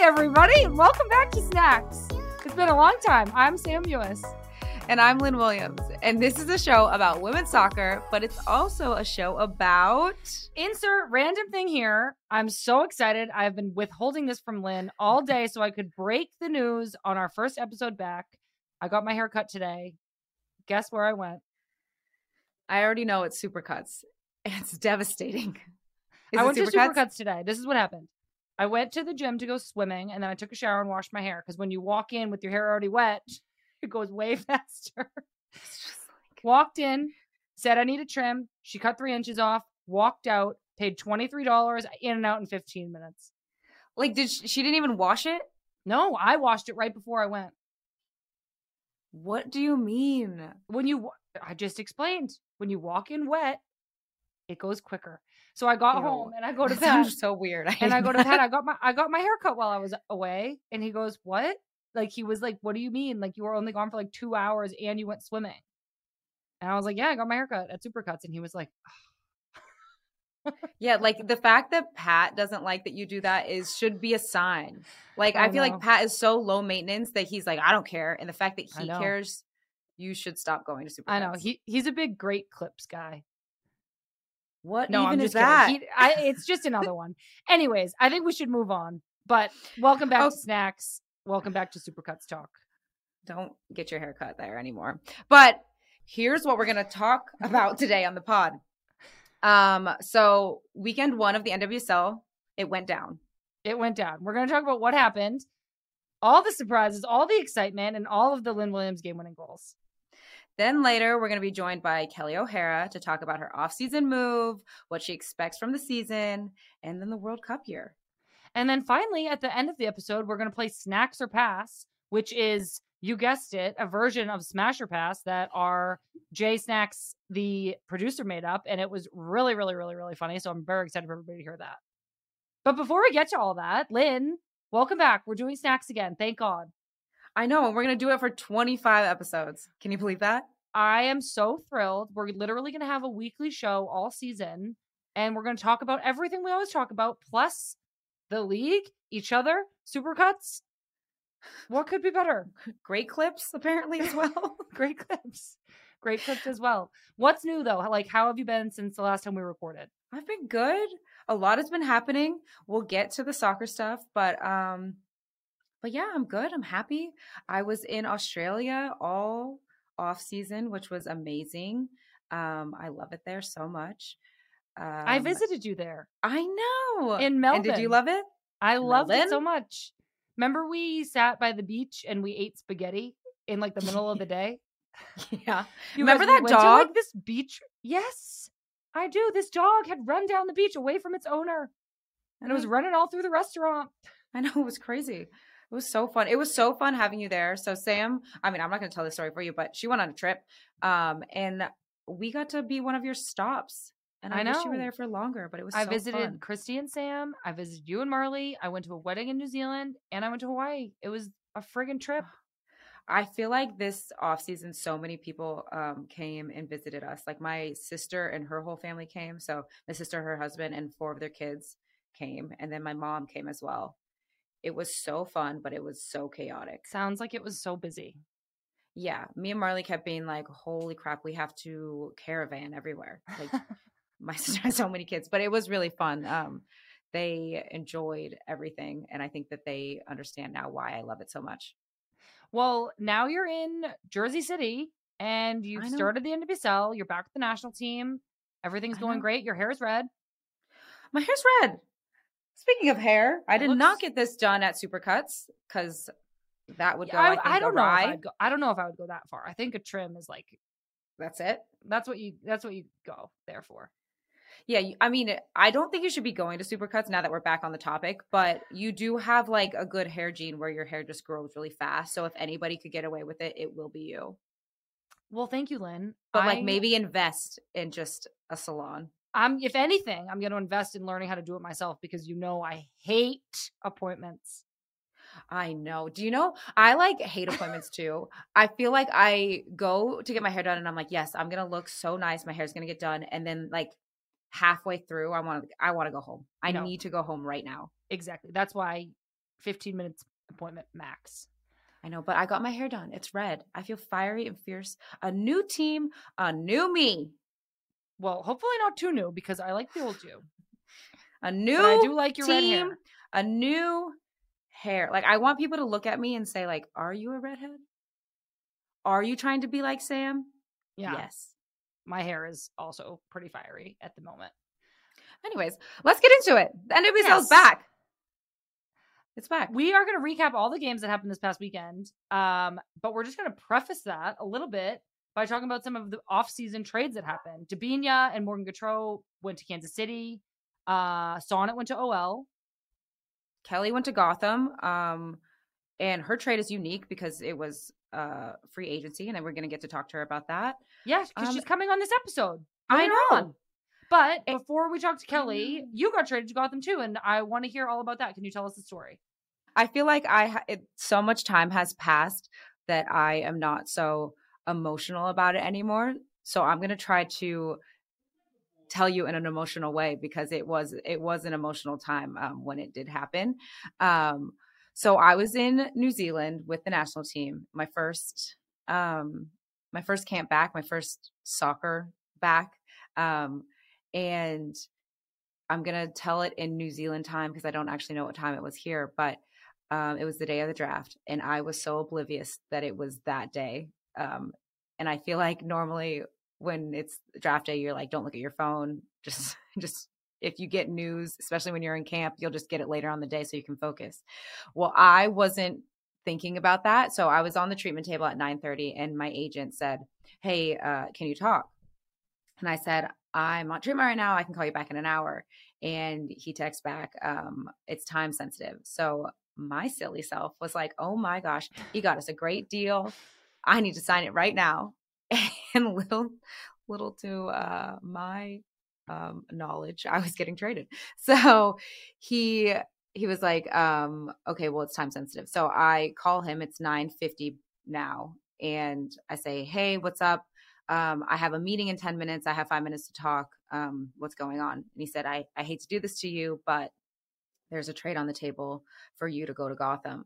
everybody, and welcome back to Snacks. It's been a long time. I'm Sam Mewis. And I'm Lynn Williams. And this is a show about women's soccer, but it's also a show about... Insert random thing here. I'm so excited. I've been withholding this from Lynn all day so I could break the news on our first episode back. I got my hair cut today. Guess where I went? I already know it's Supercuts. It's devastating. I went to Supercuts today. This is what happened. I went to the gym to go swimming, and then I took a shower and washed my hair. Because when you walk in with your hair already wet, it goes way faster. It's just like... Walked in, said I need a trim. She cut 3 inches off, walked out, paid $23, in and out in 15 minutes. Like, she didn't even wash it? No, I washed it right before I went. What do you mean? I just explained. When you walk in wet, it goes quicker. So I got home and I go to That Pat. sounds so weird. I go to Pat. I got my hair cut while I was away, and he goes, "What?" Like, he was like, "What do you mean? Like, you were only gone for like 2 hours and you went swimming?" And I was like, "Yeah, I got my hair cut at Supercuts," and he was like, Yeah, like the fact that Pat doesn't like that you do that should be a sign. Like, I feel like Pat is so low maintenance that he's like, I don't care. And the fact that he cares, you should stop going to Supercuts. I know. He's a big Great Clips guy. What no, even I'm is just that? It's just another one. Anyways, I think we should move on. But welcome back to Snacks. Welcome back to Supercuts Talk. Don't get your hair cut there anymore. But here's what we're going to talk about today on the pod. So weekend 1 of the NWSL, it went down. It went down. We're going to talk about what happened, all the surprises, all the excitement, and all of the Lynn Williams game-winning goals. Then later, we're going to be joined by Kelly O'Hara to talk about her offseason move, what she expects from the season, and then the World Cup year. And then finally, at the end of the episode, we're going to play Snacks or Pass, which is, you guessed it, a version of Smash or Pass that our Jay Snacks, the producer, made up. And it was really, really, really, really funny. So I'm very excited for everybody to hear that. But before we get to all that, Lynn, welcome back. We're doing Snacks again. Thank God. I know. And we're going to do it for 25 episodes. Can you believe that? I am so thrilled. We're literally going to have a weekly show all season. And we're going to talk about everything we always talk about, plus the league, each other, Supercuts. What could be better? Great clips, apparently, as well. Great clips. Great clips as well. What's new, though? Like, how have you been since the last time we recorded? I've been good. A lot has been happening. We'll get to the soccer stuff, but yeah, I'm good. I'm happy. I was in Australia all off season, which was amazing. I love it there so much. I visited you there. I know. In Melbourne. And did you love it? I loved it so much. Remember we sat by the beach and we ate spaghetti in like the middle of the day? Yeah. Remember that dog? Like this beach? Yes, I do. This dog had run down the beach away from its owner. And it was running all through the restaurant. I know. It was crazy. It was so fun. It was so fun having you there. So Sam, I mean, I'm not going to tell this story for you, but she went on a trip. And we got to be one of your stops. And I wish you were there for longer, but it was so fun. I visited Christy and Sam. I visited you and Marley. I went to a wedding in New Zealand, and I went to Hawaii. It was a friggin' trip. I feel like this off season, so many people came and visited us. Like my sister and her whole family came. So my sister, her husband, and 4 of their kids came. And then my mom came as well. It was so fun, but it was so chaotic. Sounds like it was so busy. Yeah. Me and Marley kept being like, holy crap, we have to caravan everywhere. Like my sister has so many kids, but it was really fun. They enjoyed everything. And I think that they understand now why I love it so much. Well, now you're in Jersey City and you've started the NWSL. You're back with the national team. Everything's going great. Your hair's red. My hair's red. Speaking of hair, I did not get this done at Supercuts because that would go, I don't know. I don't know if I would go that far. I think a trim is like, that's it. That's what you go there for. Yeah. I mean, I don't think you should be going to Supercuts now that we're back on the topic, but you do have like a good hair gene where your hair just grows really fast. So if anybody could get away with it, it will be you. Well, thank you, Lynn. But like maybe invest in just a salon. If anything, I'm going to invest in learning how to do it myself because I hate appointments. I know. Do you know, I like hate appointments too. I feel like I go to get my hair done and I'm like, yes, I'm going to look so nice. My hair's going to get done. And then like halfway through, I want to go home. I need to go home right now. Exactly. That's why 15 minutes appointment max. I know, but I got my hair done. It's red. I feel fiery and fierce. A new team, a new me. Well, hopefully not too new because I like the old you. A new But I do like your red team, hair. a new hair. Like, I want people to look at me and say, like, are you a redhead? Are you trying to be like Sam? Yeah. Yes. My hair is also pretty fiery at the moment. Anyways, let's get into it. The NWSL's back. It's back. We are going to recap all the games that happened this past weekend. But we're just going to preface that a little bit by talking about some of the off-season trades that happened. Debinha and Morgan Gautreau went to Kansas City. Sonnet went to OL. Kelly went to Gotham. And her trade is unique because it was free agency, and then we're going to get to talk to her about that. Yeah, because she's coming on this episode. I know. On. But before we talk to Kelly, you got traded to Gotham too, and I want to hear all about that. Can you tell us the story? I feel like so much time has passed that I am not so emotional about it anymore. So I'm going to try to tell you in an emotional way because it was an emotional time when it did happen. So I was in New Zealand with the national team, my first camp back, my first soccer back. And I'm going to tell it in New Zealand time because I don't actually know what time it was here, but it was the day of the draft. And I was so oblivious that it was that day. And I feel like normally when it's draft day, you're like, don't look at your phone. Just if you get news, especially when you're in camp, you'll just get it later on the day so you can focus. Well, I wasn't thinking about that. So I was on the treatment table at 9:30 and my agent said, hey, can you talk? And I said, I'm on treatment right now. I can call you back in an hour. And he texts back, it's time sensitive. So my silly self was like, oh my gosh, he got us a great deal. I need to sign it right now. And little to my knowledge, I was getting traded. So he was like, okay, well, it's time sensitive. So I call him. It's 9:50 now. And I say, hey, what's up? I have a meeting in 10 minutes. I have 5 minutes to talk. What's going on? And he said, I hate to do this to you, but there's a trade on the table for you to go to Gotham.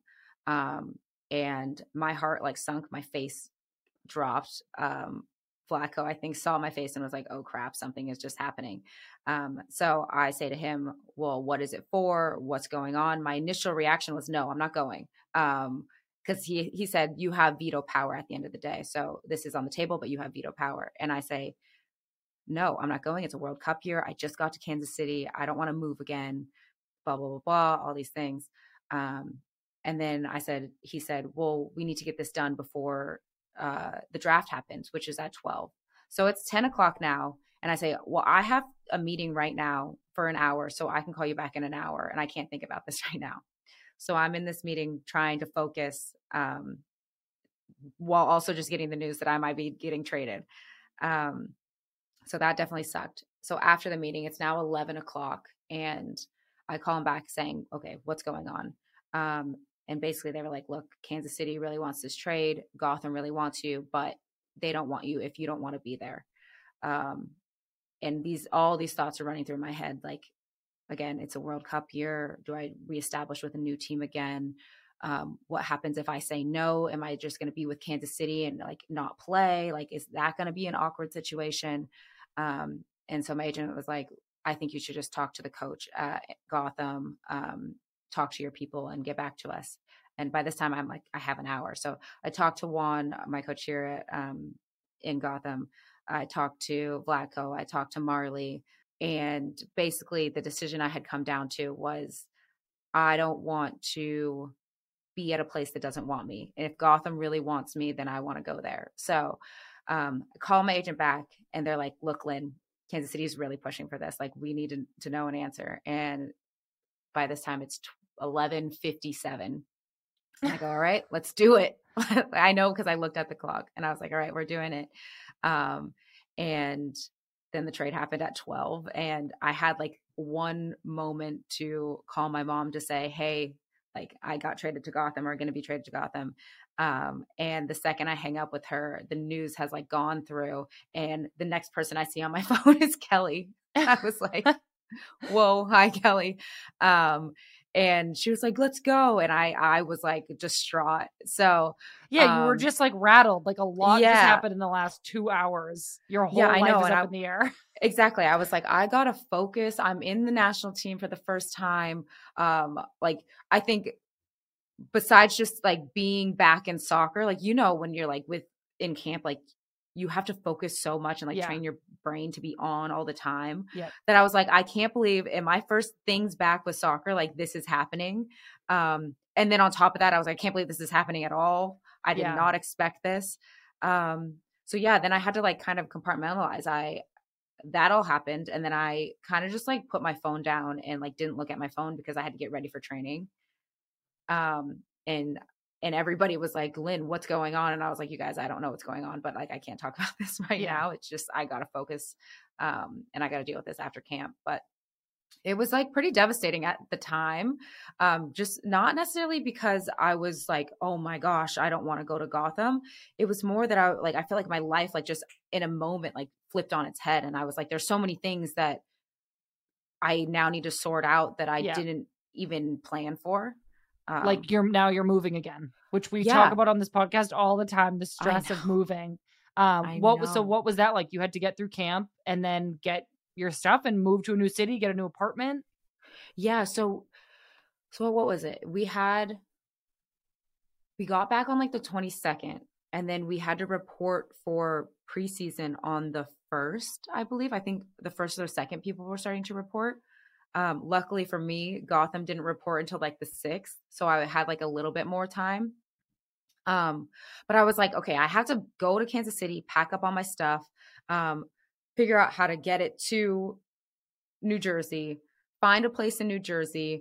And my heart like sunk, my face dropped. Flacco, I think, saw my face and was like, oh crap, something is just happening. So I say to him, well, what is it for? What's going on? My initial reaction was, no, I'm not going. Because he said, you have veto power at the end of the day. So this is on the table, but you have veto power. And I say, no, I'm not going. It's a World Cup year. I just got to Kansas City. I don't want to move again, blah, blah, blah, blah, all these things. And then he said, well, we need to get this done before the draft happens, which is at 12. So it's 10 o'clock now. And I say, well, I have a meeting right now for an hour, so I can call you back in an hour. And I can't think about this right now. So I'm in this meeting trying to focus while also just getting the news that I might be getting traded. So that definitely sucked. So after the meeting, it's now 11 o'clock and I call him back saying, okay, what's going on? And basically they were like, look, Kansas City really wants this trade. Gotham really wants you, but they don't want you if you don't want to be there. And all these thoughts are running through my head. Like, again, it's a World Cup year. Do I reestablish with a new team again? What happens if I say no? Am I just going to be with Kansas City and like not play? Like, is that going to be an awkward situation? And so my agent was like, I think you should just talk to the coach at Gotham, talk to your people and get back to us. And by this time I'm like, I have an hour. So I talked to Juan, my coach here at, in Gotham. I talked to Vlatko. I talked to Marley. And basically the decision I had come down to was I don't want to be at a place that doesn't want me. And if Gotham really wants me, then I want to go there. So I call my agent back and they're like, look, Lynn, Kansas City is really pushing for this. Like, we need to know an answer. And by this time it's 11:57. I go, all right, let's do it. I know, because I looked at the clock and I was like, all right, we're doing it. And then the trade happened at 12. And I had like one moment to call my mom to say, hey, like, I got traded to Gotham, or going to be traded to Gotham. And the second I hang up with her, the news has like gone through, and the next person I see on my phone is Kelly. I was like, whoa, hi, Kelly. And she was like, let's go. And I was like distraught. So yeah, you were just like rattled. Like a lot just yeah, happened in the last 2 hours. Your yeah, whole I life know. is And up in the air. exactly. I was like, I gotta focus. I'm in the national team for the first time. Like I think besides just like being back in soccer, like, when you're like in camp, like you have to focus so much and like Yeah. train your brain to be on all the time, Yep. that I was like, I can't believe in my first things back with soccer, like this is happening. And then on top of that, I was like, I can't believe this is happening at all. I did Yeah. not expect this. So yeah, then I had to like kind of compartmentalize. That all happened. And then I kind of just like put my phone down and like didn't look at my phone because I had to get ready for training. Um, and everybody was like, Lynn, what's going on? And I was like, you guys, I don't know what's going on, but like, I can't talk about this right Yeah. now. It's just, I got to focus. And I got to deal with this after camp. But it was like pretty devastating at the time. Just not necessarily because I was like, oh my gosh, I don't want to go to Gotham. It was more that I feel like my life, like just in a moment, like flipped on its head. And I was like, there's so many things that I now need to sort out that I Yeah. didn't even plan for. Like you're moving again, which we Yeah. talk about on this podcast all the time, the stress of know. moving. I what know. was that like? You had to get through camp and then get your stuff and move to a new city, get a new apartment? Yeah. So what was it? We got back on like the 22nd, and then we had to report for preseason on the 1st, I believe. I think the 1st or the 2nd people were starting to report. Luckily for me, Gotham didn't report until like the 6th. So I had like a little bit more time. But I was like, okay, I have to go to Kansas City, pack up all my stuff, figure out how to get it to New Jersey, find a place in New Jersey,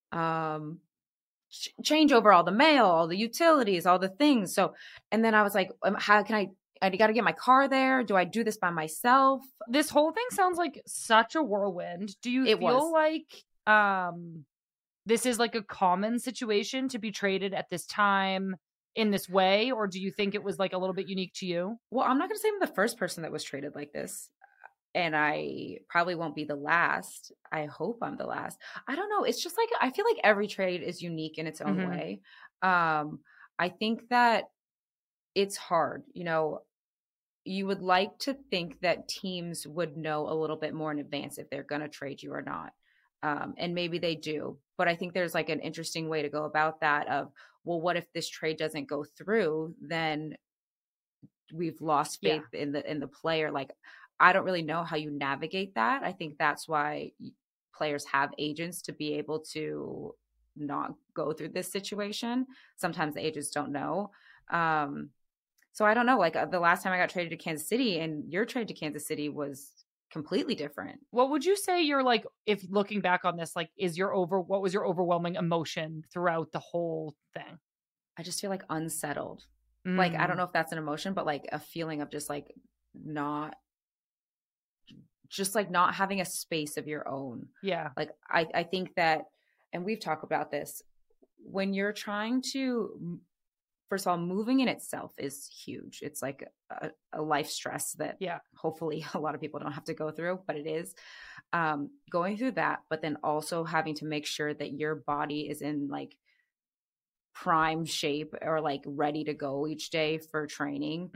change over all the mail, all the utilities, all the things. So, and then I was like, how can I got to get my car there. Do I do this by myself? This whole thing sounds like such a whirlwind. Do you feel like this is like a common situation to be traded at this time in this way, or do you think it was like a little bit unique to you? Well, I'm not going to say I'm the first person that was traded like this, and I probably won't be the last. I hope I'm the last. I don't know. It's just like, I feel like every trade is unique in its own way. I think that it's hard. You would like to think that teams would know a little bit more in advance if they're going to trade you or not. And maybe they do, but I think there's like an interesting way to go about that of, well, what if this trade doesn't go through? Then we've lost faith in the player. Like, I don't really know how you navigate that. I think that's why players have agents to be able to not go through this situation. Sometimes the agents don't know. So I don't know, like the last time I got traded to Kansas City and your trade to Kansas City was completely different. What would you say you're like, if looking back on this, like, what was your overwhelming emotion throughout the whole thing? I just feel like unsettled. Like, I don't know if that's an emotion, but like a feeling of just like not having a space of your own. Yeah. Like, I think that, and we've talked about this, when you're trying to, first of all, moving in itself is huge. It's like a life stress that hopefully a lot of people don't have to go through, but it is. Going through that, but then also having to make sure that your body is in like prime shape or like ready to go each day for training.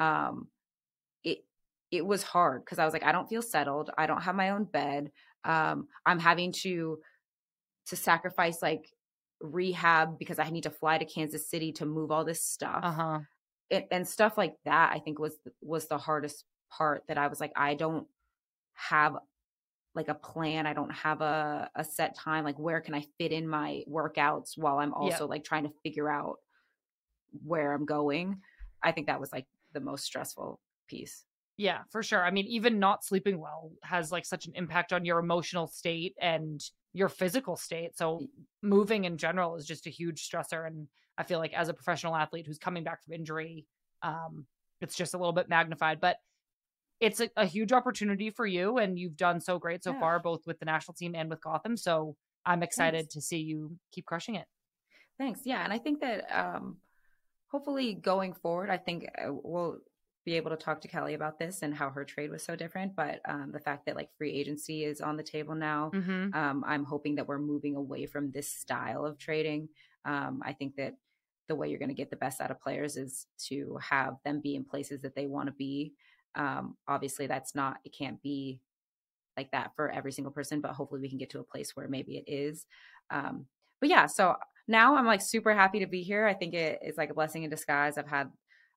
It was hard because I was like, I don't feel settled. I don't have my own bed. I'm having to sacrifice like rehab because I need to fly to Kansas City to move all this stuff. And stuff like that, I think was the hardest part, that I was like, I don't have like a plan. I don't have a set time. Like, where can I fit in my workouts while I'm also like trying to figure out where I'm going? I think that was like the most stressful piece. Yeah, for sure. I mean, even not sleeping well has like such an impact on your emotional state and your physical state. So moving in general is just a huge stressor. And I feel like as a professional athlete who's coming back from injury, it's just a little bit magnified, but it's a huge opportunity for you. And you've done so great so far, both with the national team and with Gotham. So I'm excited to see you keep crushing it. Thanks. Yeah. And I think that hopefully going forward, I think be able to talk to Kelly about this and how her trade was so different. But the fact that like free agency is on the table now, Mm-hmm. I'm hoping that we're moving away from this style of trading. I think that the way you're going to get the best out of players is to have them be in places that they want to be. Obviously, it can't be like that for every single person, but hopefully we can get to a place where maybe it is. But yeah, so now I'm like super happy to be here. I think it is like a blessing in disguise. I've had,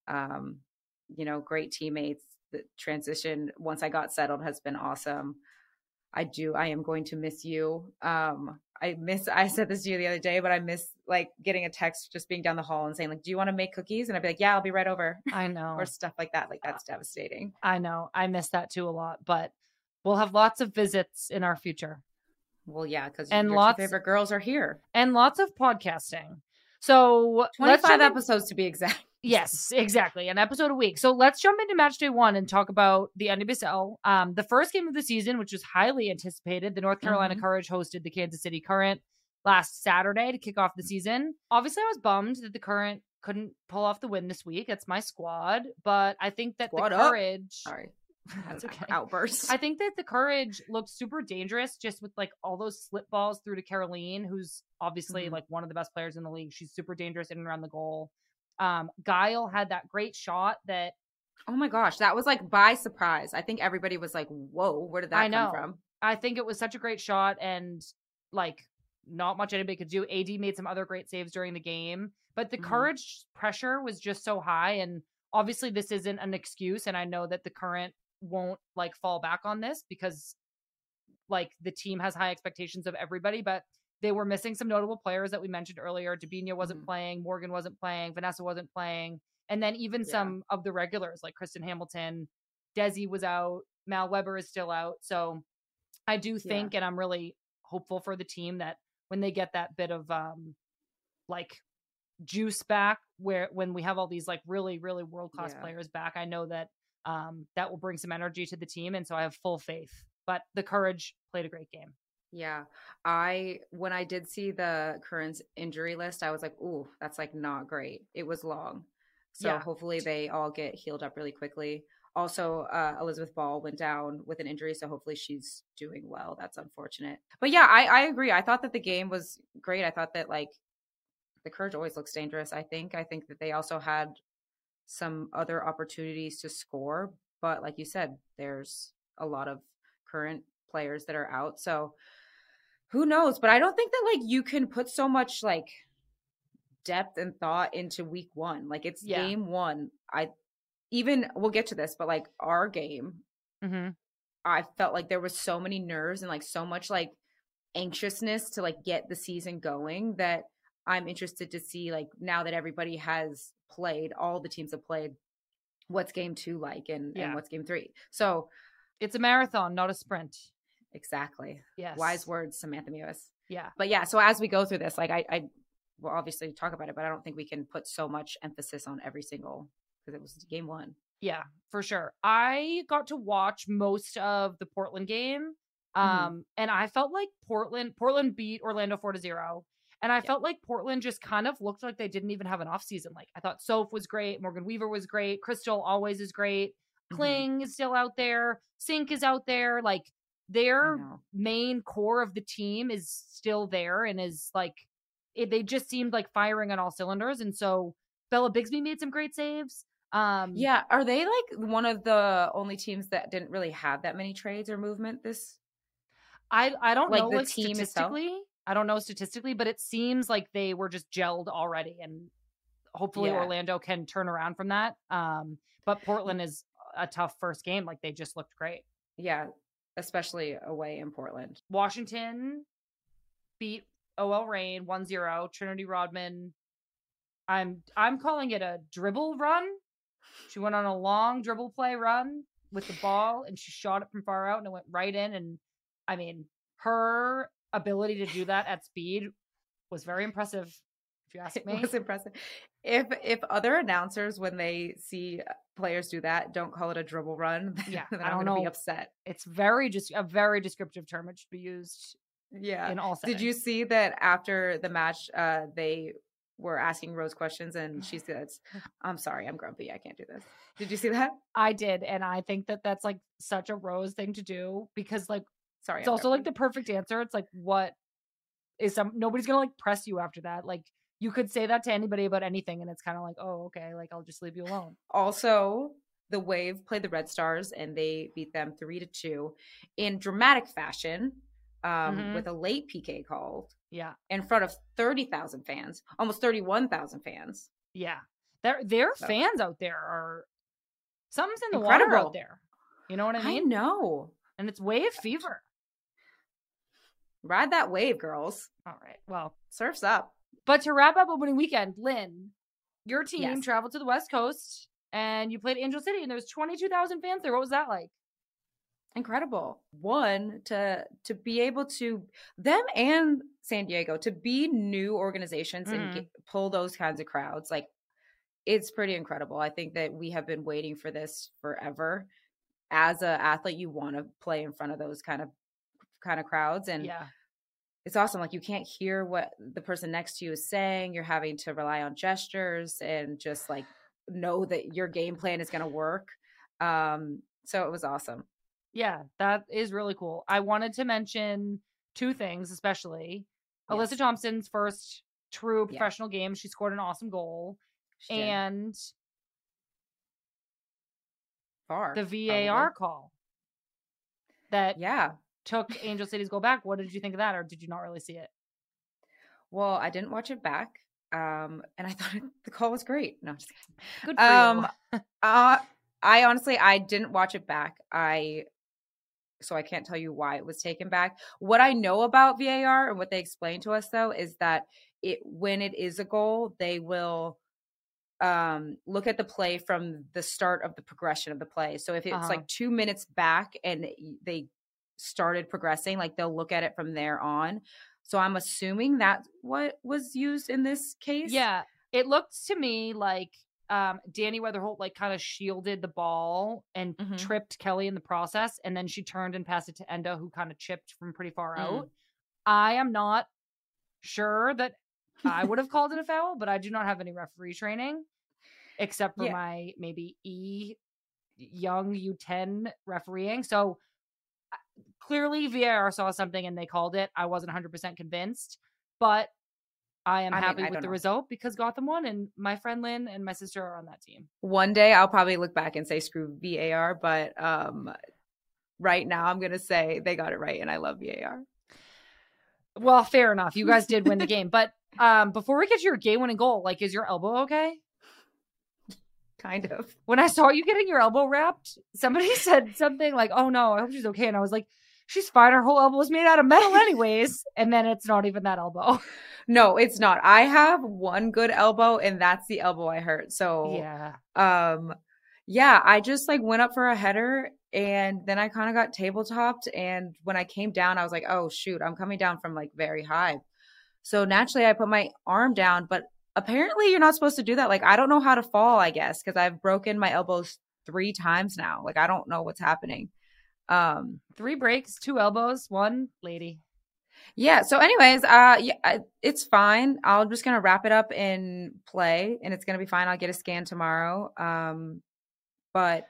great teammates. The transition once I got settled has been awesome. I am going to miss you. I said this to you the other day, but I miss like getting a text, just being down the hall and saying like, do you want to make cookies? And I'd be like, yeah, I'll be right over. I know. Or stuff like that. Like that's devastating. I know. I miss that too a lot, but we'll have lots of visits in our future. Well, yeah, because your two favorite girls are here. And lots of podcasting. So 25 episodes to be exact. Yes, exactly. An episode a week. So let's jump into match day 1 and talk about the NWSL. The first game of the season, which was highly anticipated. The North Carolina Courage hosted the Kansas City Current last Saturday to kick off the season. Obviously, I was bummed that the Current couldn't pull off the win this week. It's my squad. But I think that the Courage... Sorry. That's okay. Outburst. I think that the Courage looked super dangerous just with like all those slip balls through to Caroline, who's obviously like one of the best players in the league. She's super dangerous in and around the goal. Guile had that great shot that, oh my gosh, that was like by surprise. I think everybody was like, whoa, where did that come from? I think it was such a great shot, and like not much anybody could do. AD made some other great saves during the game, but the Courage pressure was just so high. And obviously this isn't an excuse, and I know that the Current won't like fall back on this because like the team has high expectations of everybody, but they were missing some notable players that we mentioned earlier. Dabinia wasn't playing, Morgan wasn't playing, Vanessa wasn't playing, and then even some of the regulars like Kristen Hamilton, Desi was out, Mal Weber is still out. So I do think, and I'm really hopeful for the team that when they get that bit of like juice back, when we have all these like really, really world-class players back, I know that that will bring some energy to the team. And so I have full faith, but the Courage played a great game. Yeah. When I did see the Current's injury list, I was like, ooh, that's like not great. It was long. So hopefully they all get healed up really quickly. Also, Elizabeth Ball went down with an injury, so hopefully she's doing well. That's unfortunate. But yeah, I agree. I thought that the game was great. I thought that like the Courage always looks dangerous. I think that they also had some other opportunities to score, but like you said, there's a lot of Current players that are out. So who knows? But I don't think that like you can put so much like depth and thought into week 1. Like it's game 1. We'll get to this, but like our game, I felt like there was so many nerves and like so much like anxiousness to like get the season going that I'm interested to see like now that everybody has played, all the teams have played, what's game 2 like and what's game 3. So it's a marathon, not a sprint. Exactly. Yes. Wise words, Samantha Mewis. Yeah. But yeah, so as we go through this, like I will obviously talk about it, but I don't think we can put so much emphasis on every single, because it was game 1. Yeah, for sure. I got to watch most of the Portland game. And I felt like Portland beat Orlando 4-0. And I felt like Portland just kind of looked like they didn't even have an off season. Like I thought Soph was great. Morgan Weaver was great. Crystal always is great. Kling is still out there. Sink is out there. Like their main core of the team is still there and is like, they just seemed like firing on all cylinders. And so Bella Bigsby made some great saves. Yeah. Are they like one of the only teams that didn't really have that many trades or movement this? I don't know the like team statistically. Itself? I don't know statistically, but it seems like they were just gelled already, and hopefully Orlando can turn around from that. But Portland is a tough first game. Like they just looked great. Yeah, especially away in Portland. Washington beat OL Reign 1-0. Trinity Rodman. I'm calling it a dribble run. She went on a long dribble play run with the ball, and she shot it from far out, and it went right in. And I mean, her ability to do that at speed was very impressive, if you ask me. It was impressive. If other announcers, when they see players do that, don't call it a dribble run, then I'm going to be upset. It's a very descriptive term. It should be used in all settings. Did you see that after the match, they were asking Rose questions, and she says, "I'm sorry, I'm grumpy. I can't do this." Did you see that? I did, and I think that that's like such a Rose thing to do because like Sorry, it's I'm also like grumpy. the perfect answer. It's like what is nobody's gonna like press you after that. Like you could say that to anybody about anything, and it's kind of like, oh, okay, like I'll just leave you alone. Also, the Wave played the Red Stars, and they beat them 3-2 in dramatic fashion, with a late PK called. Yeah, In front of 30,000 fans, almost 31,000 fans. yeah. Their fans out there are something's in the Incredible. water out there. You know what I mean? I know. And it's wave fever. Ride that wave, girls. All right. Well, Surf's up. but to wrap up opening weekend, Lynn, your team Yes. traveled to the West Coast and you played Angel City, and there was 22,000 fans there. What was that like? Incredible. One, to be able to, them and San Diego, to be new organizations and pull those kinds of crowds, like, it's pretty incredible. I think that we have been waiting for this forever. As an athlete, you want to play in front of those kind of crowds, and Yeah. it's awesome. Like, you can't hear what the person next to you is saying. You're having to rely on gestures and just like know that your game plan is going to work. So it was awesome. Yeah, that is really cool. I wanted to mention two things, especially Yes. Alyssa Thompson's first true Yeah. professional game. She scored an awesome goal. She did. And Far, the VAR probably. call that Yeah. took Angel City's goal back. What did you think of that, or did you not really see it? Well, I didn't watch it back. And I thought the call was great. No, I'm just kidding. Good for you. I honestly, I didn't watch it back. So I can't tell you why it was taken back. What I know about VAR and what they explained to us, though, is that when it is a goal, they will look at the play from the start of the progression of the play. So if it's like 2 minutes back and they started progressing, like, they'll look at it from there on. So I'm assuming that's what was used in this case. Yeah, it looked to me like Danny Weatherholt like kind of shielded the ball and tripped Kelly in the process, and then she turned and passed it to Enda, who kind of chipped from pretty far out. I am not sure that I would have called it a foul, but I do not have any referee training except for my maybe young U10 refereeing. So clearly VAR saw something and they called it. I wasn't 100% convinced, but I am happy with the result because Gotham won, and my friend Lynn and my sister are on that team. One day I'll probably look back and say screw VAR, but right now I'm going to say they got it right, and I love VAR. Well, fair enough. You guys did win the game, but before we get to your game-winning goal, like, is your elbow okay? Kind of. When I saw you getting your elbow wrapped, somebody said something like, "Oh no, I hope she's okay," and I was like, "She's fine. Her whole elbow is made out of metal anyways." And then it's not even that elbow. No, it's not. I have one good elbow, and that's the elbow I hurt. So I just like went up for a header, and then I kind of got tabletopped. And when I came down, I was like, oh shoot, I'm coming down from like very high. So naturally I put my arm down, but apparently you're not supposed to do that. Like, I don't know how to fall, I guess, because I've broken my elbows 3 times now. Like, I don't know what's happening. 3 breaks, 2 elbows, 1 lady. Yeah. So anyways, it's fine. I'm just going to wrap it up in play, and it's going to be fine. I'll get a scan tomorrow. But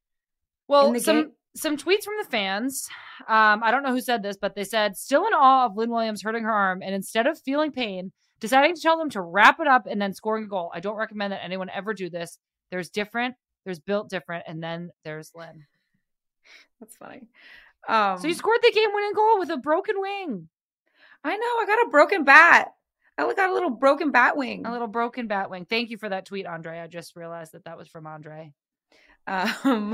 some tweets from the fans. I don't know who said this, but they said, still in awe of Lynn Williams hurting her arm, and instead of feeling pain, deciding to tell them to wrap it up and then scoring a goal. I don't recommend that anyone ever do this. There's built different, and then there's Lynn. That's funny. So you scored the game-winning goal with a broken wing. I know. I got a broken bat. I got a little broken bat wing. A little broken bat wing. Thank you for that tweet, Andre. I just realized that was from Andre. I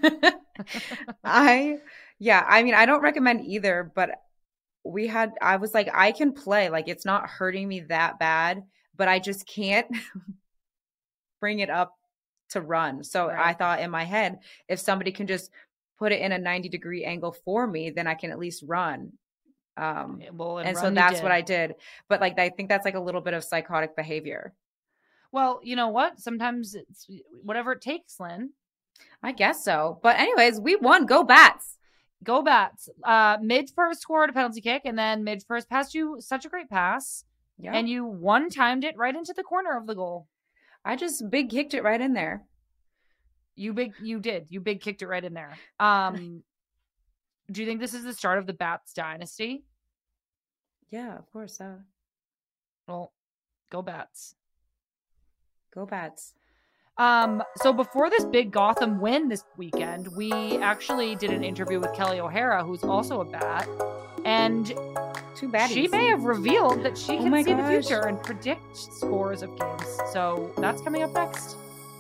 mean, I don't recommend either, but I was like, I can play. Like, it's not hurting me that bad, but I just can't bring it up to run. So I thought in my head, if somebody can just put it in a 90-degree angle for me, then I can at least run. So that's what I did. But like, I think that's like a little bit of psychotic behavior. Well, you know what? Sometimes it's whatever it takes, Lynn. I guess so. But anyways, we won. Go Bats. Go Bats. Midge first scored a penalty kick, and then Midge first passed you such a great pass Yeah. And you one-timed it right into the corner of the goal. I just big kicked it right in there. You big kicked it right in there. Do you think this is the start of the Bats dynasty? Yeah, of course. Well, go Bats. Go Bats. So before this big Gotham win this weekend, we actually did an interview with Kelly O'Hara, who's also a Bat, and Too bad she may have revealed that she can see the gosh. future and predict scores of games. So that's coming up next.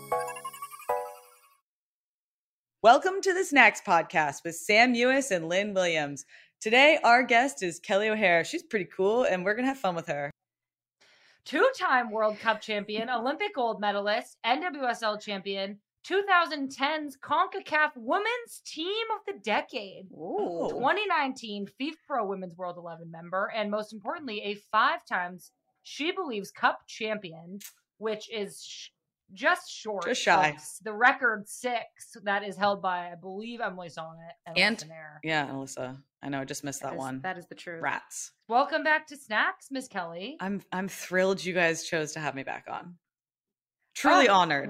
Welcome to the Snacks Podcast with Sam Ewis and Lynn Williams. Today, our guest is Kelly O'Hara. She's pretty cool, and we're going to have fun with her. Two-time World Cup champion, Olympic gold medalist, NWSL champion, 2010's CONCACAF Women's Team of the Decade, Ooh. 2019 FIFA Pro Women's World 11 member, and most importantly, a 5 times She Believes Cup champion, which is just short. Just shy. The record 6 that is held by, I believe, Emily Sonnet and Alyssa Nair. Yeah, Alyssa. I know, I just missed that one. That is the truth. Rats. Welcome back to Snacks, Miss Kelly. I'm thrilled you guys chose to have me back on. Truly honored.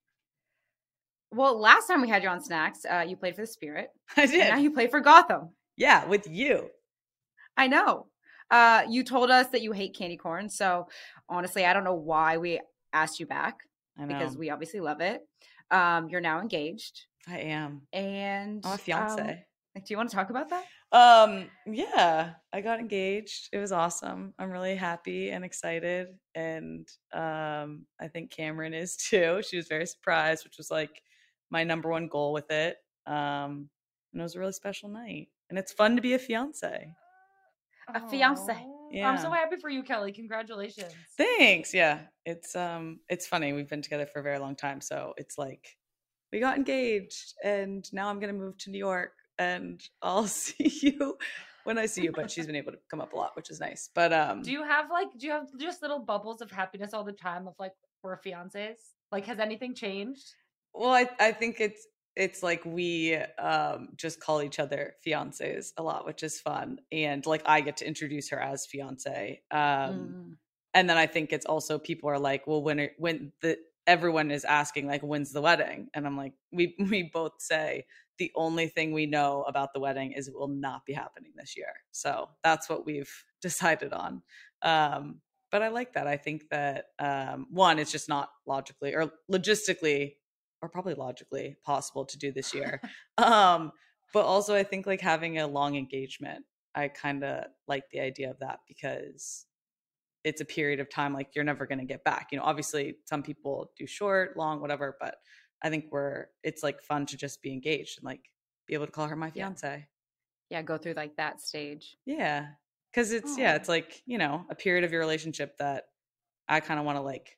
Well, last time we had you on Snacks, you played for the Spirit. I did. And now you play for Gotham. Yeah, with you. I know. You told us that you hate candy corn. So honestly, I don't know why we asked you back. I know. Because we obviously love it. You're now engaged. I am. And I'm a fiance. Do you want to talk about that? Yeah, I got engaged. It was awesome. I'm really happy and excited. And I think Cameron is too. She was very surprised, which was like my number one goal with it. And it was a really special night. And it's fun to be a fiance. A fiance. Yeah. I'm so happy for you, Kelly. Congratulations. Thanks. Yeah. It's funny. We've been together for a very long time. So it's like we got engaged and now I'm going to move to New York and I'll see you when I see you. But she's been able to come up a lot, which is nice. But do you have just little bubbles of happiness all the time of like we're fiancés? Like, has anything changed? Well, I think it's like we just call each other fiancés a lot, which is fun. And like I get to introduce her as fiance. And then I think it's also people are like, well, everyone is asking like, when's the wedding? And I'm like, we both say the only thing we know about the wedding is it will not be happening this year. So that's what we've decided on. But I like that. I think that one, it's just not logically or logistically or probably logically possible to do this year. But also I think like having a long engagement, I kind of like the idea of that because it's a period of time like you're never going to get back. You know, obviously some people do short, long, whatever, but I think it's like fun to just be engaged and like be able to call her my fiance. Yeah, go through like that stage. Yeah. Cause it's like, you know, a period of your relationship that I kind of want to like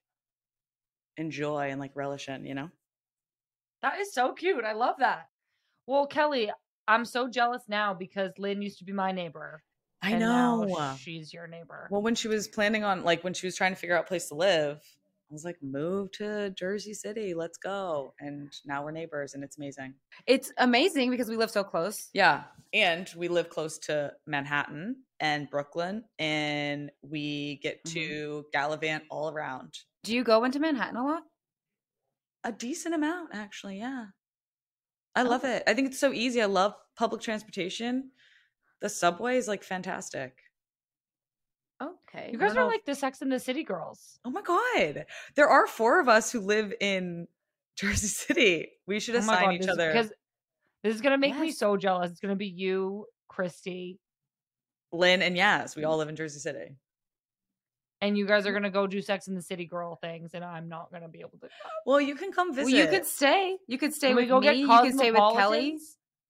enjoy and like relish in, you know? That is so cute. I love that. Well, Kelly, I'm so jealous now because Lynn used to be my neighbor. I know. Now she's your neighbor. Well, when she was planning on like when she was trying to figure out a place to live, I was like, move to Jersey City. Let's go. And now we're neighbors and it's amazing. It's amazing because we live so close. Yeah. And we live close to Manhattan and Brooklyn and we get to gallivant all around. Do you go into Manhattan a lot? A decent amount, actually. Yeah. I love it. I think it's so easy. I love public transportation. The subway is like fantastic. Okay. You guys are like the Sex and the City girls. Oh my God. There are 4 of us who live in Jersey City. We should assign each other. Because this is going to make me so jealous. It's going to be you, Christy, Lynn, and Yaz. We all live in Jersey City. And you guys are going to go do Sex and the City girl things, and I'm not going to be able to. Well, you can come visit. Well, you could stay. You could stay Can with we go me. get You can stay with Kelly.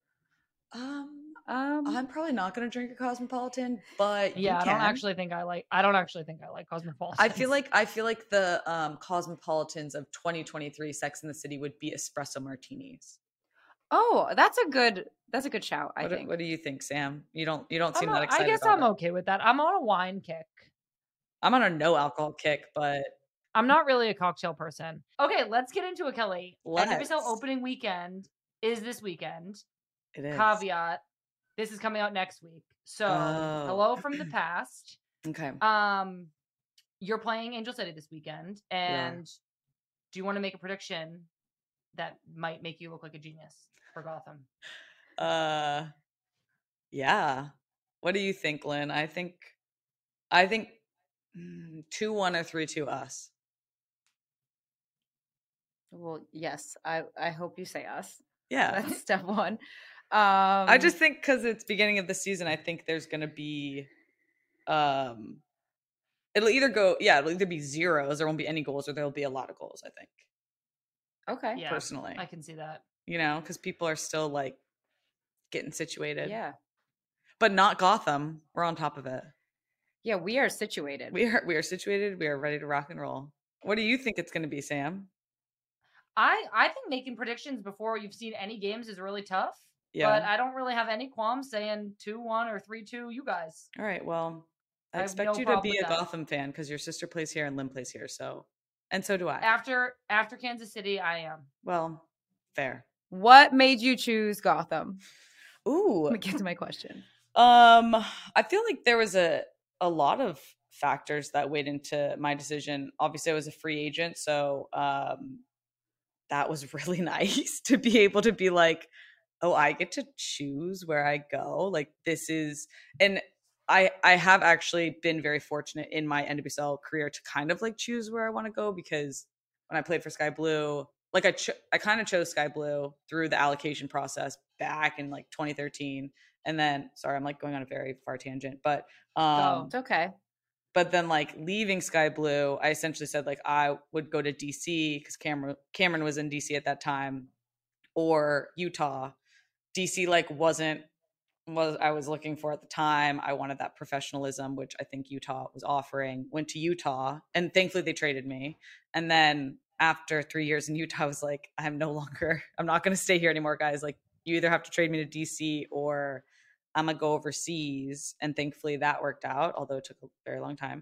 I'm probably not going to drink a Cosmopolitan, but I don't actually think I like Cosmopolitan. I feel like the Cosmopolitans of 2023 Sex and the City would be espresso martinis. Oh, that's a good shout. I think. What do you think, Sam? You don't seem that excited. I guess I'm okay with that. I'm on a wine kick. I'm on a no alcohol kick, but I'm not really a cocktail person. Okay, let's get into it, Kelly. Let's. NWSL opening weekend is this weekend. It is. Caveat. This is coming out next week. So, hello from the past. Okay. you're playing Angel City this weekend, are. and do you want to make a prediction that might make you look like a genius for Gotham? Yeah. What do you think, Lynn? I think 2-1 or 3-2 us. Well, yes, I hope you say us. Yeah. That's step one. I just think because it's beginning of the season, I think there's gonna be it'll either be zeros, there won't be any goals, or there'll be a lot of goals, I think. Okay. Yeah, personally. I can see that. You know, because people are still like getting situated. Yeah. But not Gotham. We're on top of it. Yeah, we are situated. We are situated. We are ready to rock and roll. What do you think it's going to be, Sam? I think making predictions before you've seen any games is really tough. Yeah. But I don't really have any qualms saying 2-1 or 3-2 you guys. All right. Well, I have expect no you to problem be a with that. Gotham fan because your sister plays here and Lynn plays here. And so do I. After Kansas City, I am. Well, fair. What made you choose Gotham? Ooh. Let me get to my question. I feel like there was a lot of factors that weighed into my decision. Obviously, I was a free agent, so that was really nice to be able to be like, oh, I get to choose where I go. Like this is, and I have actually been very fortunate in my NWSL career to kind of like choose where I want to go, because when I played for Sky Blue, like I kind of chose Sky Blue through the allocation process back in like 2013. And then, sorry, I'm like going on a very far tangent, but It's okay. But then like leaving Sky Blue, I essentially said like I would go to DC because Cameron was in DC at that time, or Utah. DC like wasn't what I was looking for at the time. I wanted that professionalism, which I think Utah was offering. Went to Utah, and thankfully they traded me. And then after 3 years in Utah, I was like, I'm not going to stay here anymore, guys. Like you either have to trade me to DC or I'm going to go overseas. And thankfully that worked out, although it took a very long time.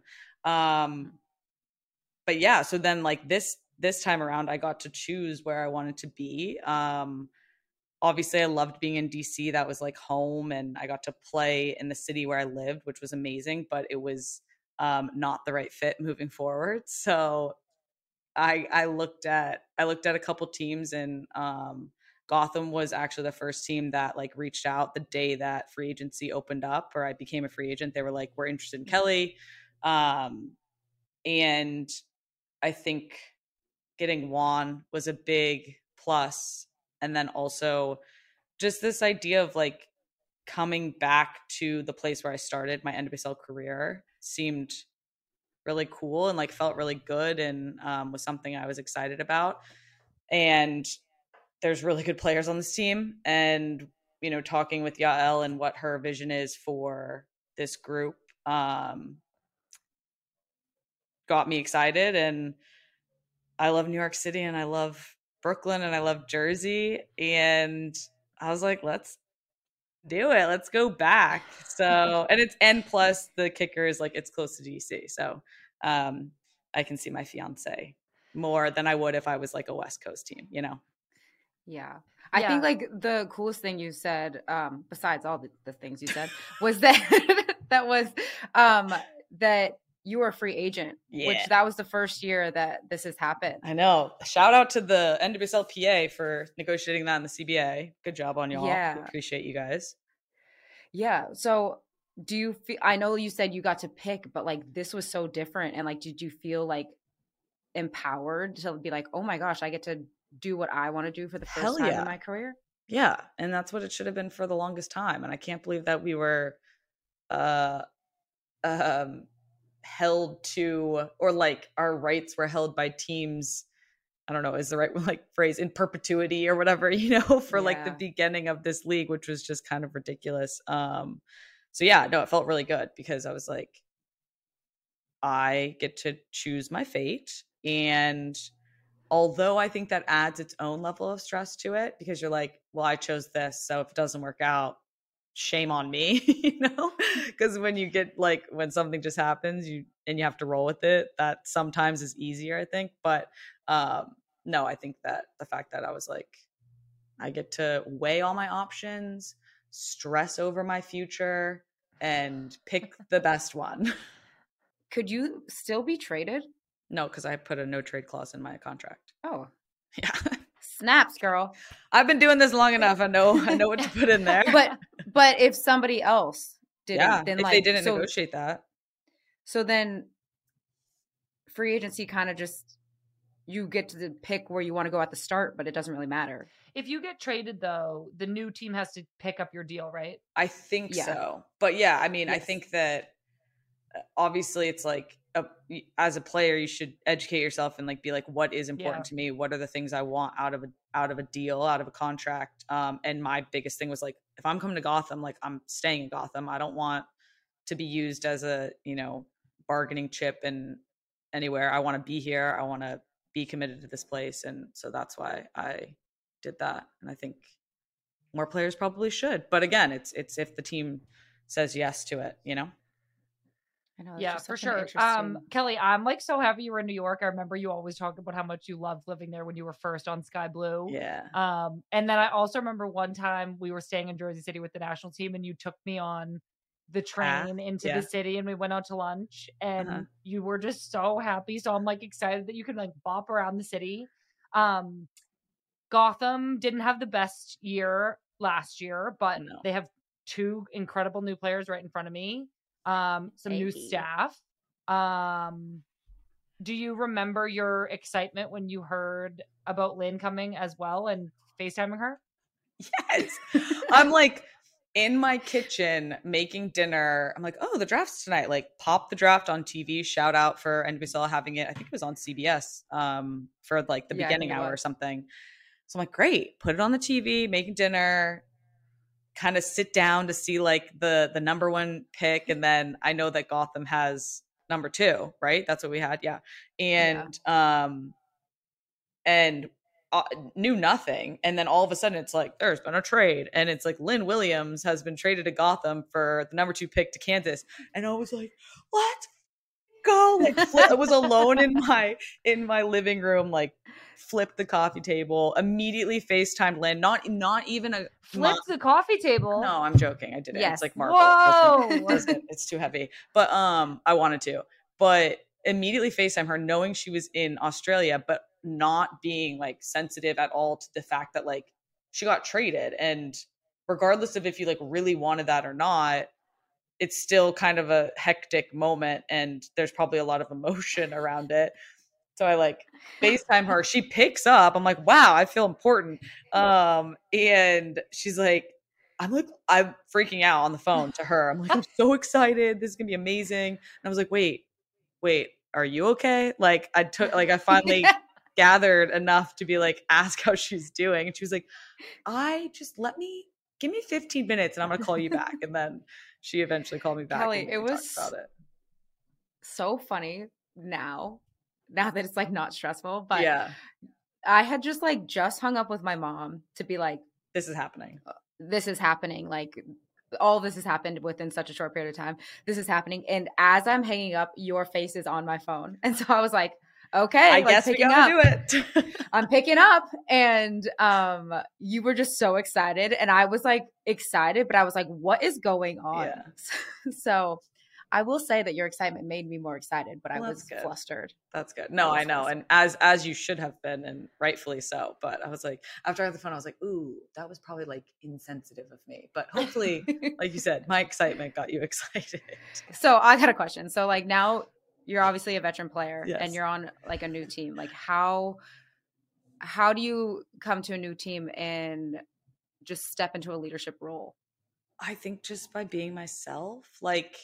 But yeah, so then like this time around, I got to choose where I wanted to be. Obviously I loved being in DC. That was like home, and I got to play in the city where I lived, which was amazing, but it was not the right fit moving forward. So I looked at a couple teams, and Gotham was actually the first team that like reached out the day that free agency opened up, or I became a free agent. They were like, we're interested in Kelly. And I think getting Juan was a big plus. And then also just this idea of like coming back to the place where I started my NWSL career seemed really cool and like felt really good, and was something I was excited about. And there's really good players on this team. And, you know, talking with Yael and what her vision is for this group got me excited. And I love New York City, and I love Brooklyn, and I love Jersey. And I was like, let's do it. Let's go back. So, and plus the kicker is like, it's close to DC. So I can see my fiance more than I would if I was like a West Coast team, you know? Yeah. I think like the coolest thing you said, besides all the things you said, was that that you were a free agent, which that was the first year that this has happened. I know. Shout out to the NWSL PA for negotiating that in the CBA. Good job on y'all. Yeah. We appreciate you guys. Yeah. So do you feel, I know you said you got to pick, but like this was so different. And like, did you feel like empowered to be like, oh my gosh, I get to do what I want to do for the first time in my career? Yeah. And that's what it should have been for the longest time. And I can't believe that we were held to, or like our rights were held by teams, I don't know, is the right like phrase, in perpetuity or whatever, you know, for like the beginning of this league, which was just kind of ridiculous. So yeah, no, it felt really good because I was like, I get to choose my fate. And although I think that adds its own level of stress to it, because you're like, well, I chose this, so if it doesn't work out, shame on me, you know? Because when you get like, when something just happens, you have to roll with it, that sometimes is easier, I think. But no, I think that the fact that I was like, I get to weigh all my options, stress over my future, and pick the best one. could you still be traded? No, because I put a no trade clause in my contract. Oh, Yeah. snaps, girl. I've been doing this long enough. I know what to put in there. But if somebody else didn't, then if like they didn't negotiate that. So then free agency kind of just, you get to pick where you want to go at the start, but it doesn't really matter. If you get traded, though, the new team has to pick up your deal, right? I think so. But yeah, I mean, Yes. I think that obviously it's like as a player, you should educate yourself and like be like, what is important to me? What are the things I want out of a deal, out of a contract? And my biggest thing was like, if I'm coming to Gotham, like I'm staying in Gotham. I don't want to be used as a, bargaining chip and anywhere. I want to be here. I want to be committed to this place. And so that's why I did that. And I think more players probably should. But again, it's if the team says yes to it, I know. Yeah, for sure. Kelly, I'm like so happy you were in New York. I remember you always talked about how much you loved living there when you were first on Sky Blue. Yeah. And then I also remember one time we were staying in Jersey City with the national team, and you took me on the train into the city, and we went out to lunch, and you were just so happy. So I'm like excited that you could like bop around the city. Gotham didn't have the best year last year, but they have 2 incredible new players right in front of me. Some new staff. Do you remember your excitement when you heard about Lynn coming as well and FaceTiming her? Yes. I'm like in my kitchen making dinner. I'm like, oh, the draft's tonight. Like pop the draft on TV. Shout out for NWSL having it. I think it was on CBS for like the beginning hour or something. So I'm like, great, put it on the TV, making dinner, kind of sit down to see like the number 1 pick. And then I know that Gotham has number 2, right? That's what we had. Yeah. And, knew nothing. And then all of a sudden it's like, there's been a trade. And it's like Lynn Williams has been traded to Gotham for the number 2 pick to Kansas. And I was like, let's go. Like I was alone in my living room, like flipped the coffee table, immediately FaceTimed Lynn. Not even a flipped the coffee table. No, I'm joking. I didn't. Yes. It's like marble. Whoa. It's too heavy. But I wanted to. But immediately FaceTime her, knowing she was in Australia, but not being like sensitive at all to the fact that like she got traded. And regardless of if you like really wanted that or not, it's still kind of a hectic moment and there's probably a lot of emotion around it. So I like FaceTime her. She picks up. I'm like, wow, I feel important. And she's like, I'm freaking out on the phone to her. I'm like, I'm so excited. This is gonna be amazing. And I was like, wait, are you okay? Like I finally gathered enough to be like, ask how she's doing. And she was like, give me 15 minutes and I'm gonna call you back. And then she eventually called me back. Kelly, it was about it. So funny now that it's like not stressful, but yeah, I had just hung up with my mom to be like, this is happening. Like all this has happened within such a short period of time. This is happening. And as I'm hanging up, your face is on my phone. And so I was like, okay, I guess we gotta do it. I'm picking up. And you were just so excited. And I was like excited, but I was like, what is going on? Yeah. So I will say that your excitement made me more excited, but I was flustered. That's good. No, I know. And as you should have been, and rightfully so. But I was like, after I got the phone, I was like, ooh, that was probably like insensitive of me. But hopefully, like you said, my excitement got you excited. So I got a question. So like now you're obviously a veteran player and you're on like a new team. Like how do you come to a new team and just step into a leadership role? I think just by being myself. Like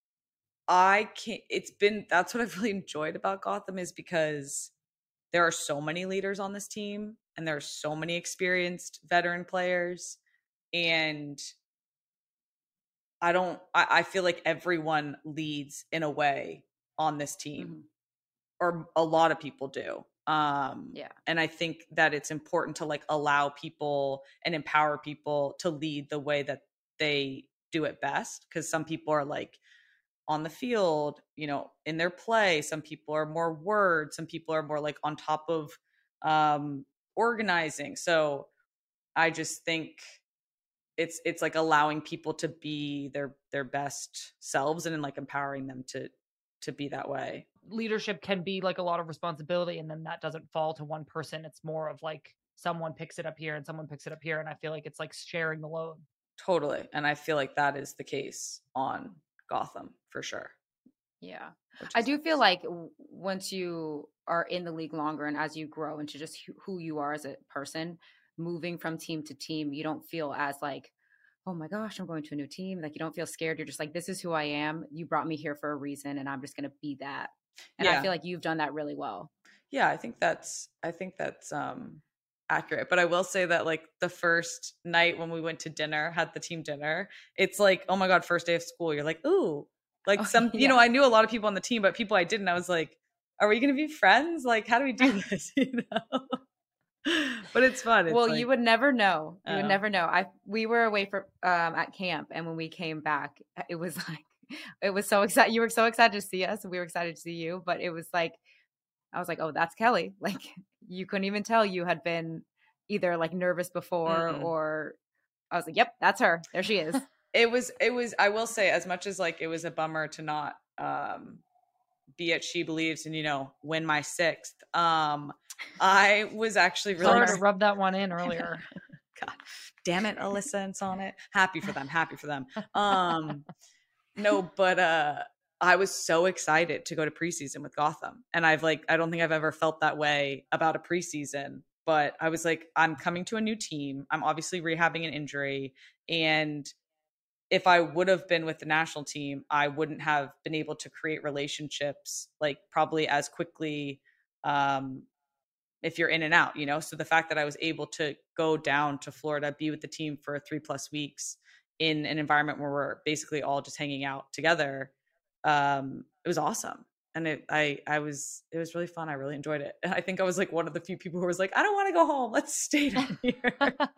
that's what I've really enjoyed about Gotham is because there are so many leaders on this team and there are so many experienced veteran players. And I feel like everyone leads in a way on this team or a lot of people do. And I think that it's important to like allow people and empower people to lead the way that they do it best. Cause some people are like, on the field, in their play, some people are more words, some people are more like on top of organizing. So I just think it's like allowing people to be their best selves and like empowering them to to be that way. Leadership can be like a lot of responsibility, and then that doesn't fall to one person. It's more of like someone picks it up here and someone picks it up here, and I feel like it's like sharing the load. Totally. And I feel like that is the case on Gotham for sure. Yeah. I do feel like once you are in the league longer and as you grow into just who you are as a person, moving from team to team, you don't feel as like, oh my gosh, I'm going to a new team. Like you don't feel scared. You're just like, this is who I am. You brought me here for a reason and I'm just going to be that. And I feel like you've done that really well. Yeah, I think that's accurate. But I will say that like the first night when we went to dinner, had the team dinner, it's like, oh my God, first day of school. You're like, ooh, like you know, I knew a lot of people on the team, but people I didn't, I was like, are we going to be friends? Like, how do we do this? You know? But it's fun. It's well, you would never know. You would never know. We were away for at camp, and when we came back, it was like, it was so excited. You were so excited to see us. We were excited to see you, but it was like, I was like, oh, that's Kelly. Like you couldn't even tell you had been either like nervous before or I was like, yep, that's her. There she is. It was, I will say, as much as like it was a bummer to not be at She Believes and, you know, win my 6th. I was actually really sorry to rub that one in earlier. God damn it, Alyssa and Sonnet. Happy for them. No, but I was so excited to go to preseason with Gotham. And I don't think I've ever felt that way about a preseason, but I was like, I'm coming to a new team. I'm obviously rehabbing an injury. And if I would have been with the national team, I wouldn't have been able to create relationships like probably as quickly if you're in and out, you know? So the fact that I was able to go down to Florida, be with the team for 3+ weeks in an environment where we're basically all just hanging out together, it was awesome. And it was really fun. I really enjoyed it. And I think I was like one of the few people who was like, I don't want to go home. Let's stay down here.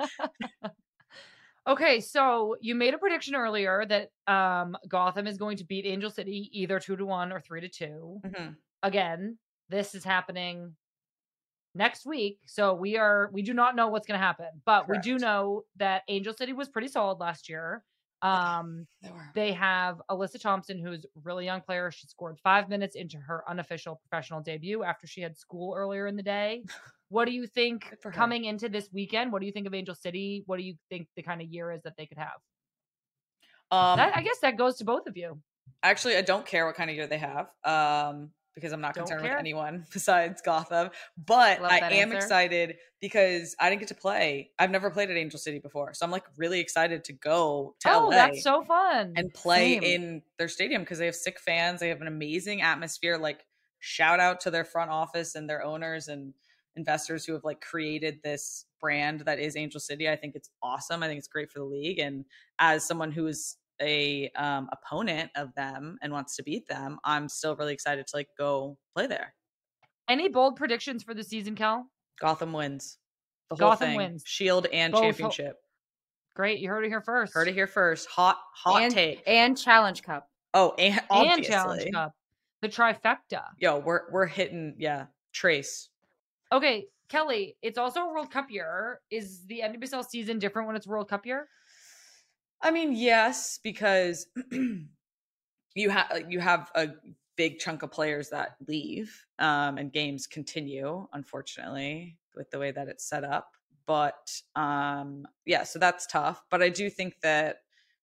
Okay, so you made a prediction earlier that Gotham is going to beat Angel City either 2-1 or 3-2. Again, this is happening next week, so we do not know what's going to happen, but Correct. We do know that Angel City was pretty solid last year. They have Alyssa Thompson, who's a really young player. She scored 5 minutes into her unofficial professional debut after she had school earlier in the day. What do you think coming into this weekend? What do you think of Angel City? What do you think the kind of year is that they could have? I guess that goes to both of you. Actually, I don't care what kind of year they have. Because I'm not concerned with anyone besides Gotham. But I am excited because I didn't get to play. I've never played at Angel City before. So I'm like really excited to go to LA. That's so fun. And play in their stadium because they have sick fans. They have an amazing atmosphere. Like shout out to their front office and their owners and investors who have like created this brand that is Angel City. I think it's awesome. I think it's great for the league. And as someone who is a opponent of them and wants to beat them, I'm still really excited to like go play there. Any bold predictions for the season, Kel? Gotham wins. The whole Gotham thing. Wins. Shield and both championship. Great. You heard it here first. Hot take. And Challenge Cup. Oh, and obviously. And Challenge Cup. The trifecta. Yo, we're hitting, Trace. Okay, Kelly, it's also a World Cup year. Is the NWSL season different when it's World Cup year? I mean, yes, because you have a big chunk of players that leave, and games continue, unfortunately, with the way that it's set up. But so that's tough. But I do think that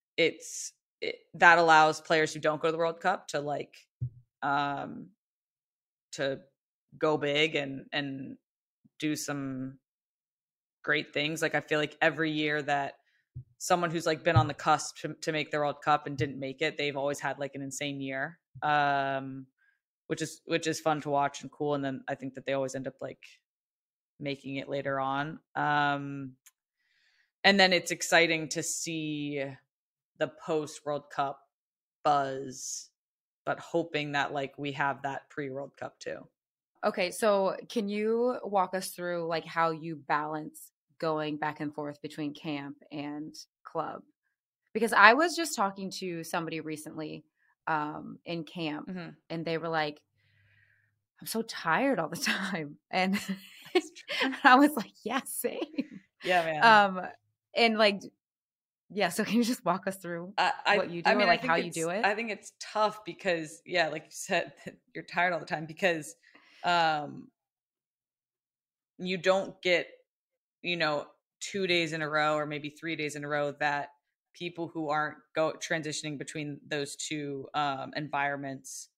that allows players who don't go to the World Cup to like to go big and do some great things. Like I feel like every year that someone who's like been on the cusp to make the World Cup and didn't make it, they've always had like an insane year, which is fun to watch and cool. And then I think that they always end up like making it later on. And then it's exciting to see the post World Cup buzz, but hoping that like we have that pre-World Cup too. Okay, so can you walk us through like how you balance going back and forth between camp and club? Because I was just talking to somebody recently in camp, and they were like, I'm so tired all the time. And I was like, yeah, same. Yeah, man. And like, Yeah. So can you just walk us through what you do, I mean, or like I think how you do it? I think it's tough because, yeah, like you said, you're tired all the time because you don't get, 2 days in a row or maybe 3 days in a row that people who aren't transitioning between those two environments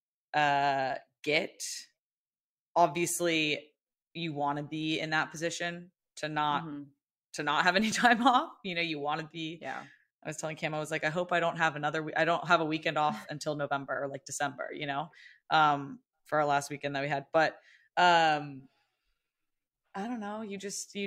get. Obviously, you want to be in that position to not have any time off. You want to be. Yeah. I was telling Cam, I was like, I hope I don't have I don't have a weekend off until November or like December, for our last weekend that we had. But I don't know. You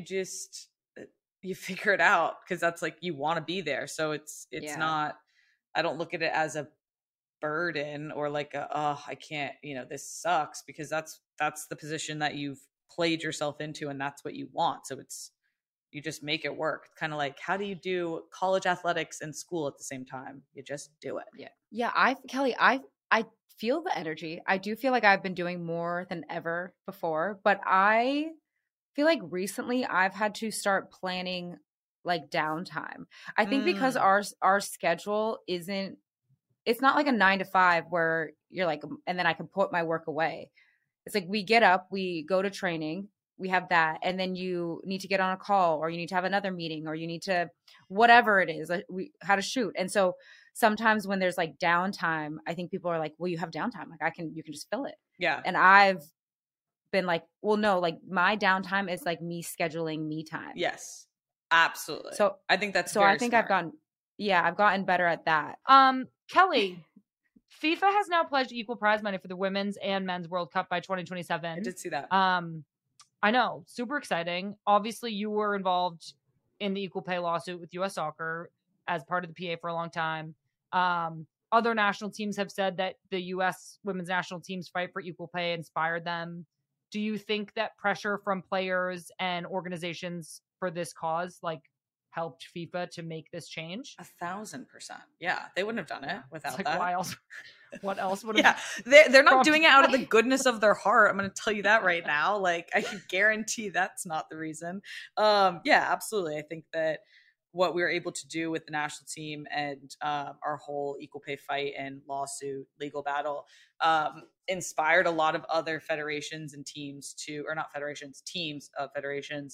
figure it out because that's like, you want to be there. So it's not, I don't look at it as a burden or like I can't, this sucks, because that's the position that you've played yourself into and that's what you want. So you just make it work. It's kind of like, how do you do college athletics and school at the same time? You just do it. Yeah. Yeah. Kelly, I feel the energy. I do feel like I've been doing more than ever before, but I feel like recently I've had to start planning like downtime. I think because our schedule it's not like a 9 to 5 where you're like, and then I can put my work away. It's like we get up, we go to training, we have that, and then you need to get on a call, or you need to have another meeting, or you need to, whatever it is, how to shoot. And so sometimes when there's like downtime, I think people are like, well, you have downtime. Like you can just fill it. Yeah. And I've been like, well, no, like my downtime is like me scheduling me time. Yes, absolutely. So I think that's so I think smart. I've gotten better at that. Kelly, FIFA has now pledged equal prize money for the women's and men's World Cup by 2027. I did see that. I know, super exciting. Obviously, you were involved in the equal pay lawsuit with U.S. Soccer as part of the PA for a long time. Other national teams have said that the U.S. women's national team's fight for equal pay inspired them. Do you think that pressure from players and organizations for this cause, like, helped FIFA to make this change? 1,000%. Yeah, they wouldn't have done it without that. Why else? What else would have? Yeah, they're not doing it out of the goodness of their heart. I'm going to tell you that right now. Like, I can guarantee that's not the reason. Yeah, absolutely. I think that what we were able to do with the national team and our whole equal pay fight and lawsuit legal battle inspired a lot of other federations and teams teams of federations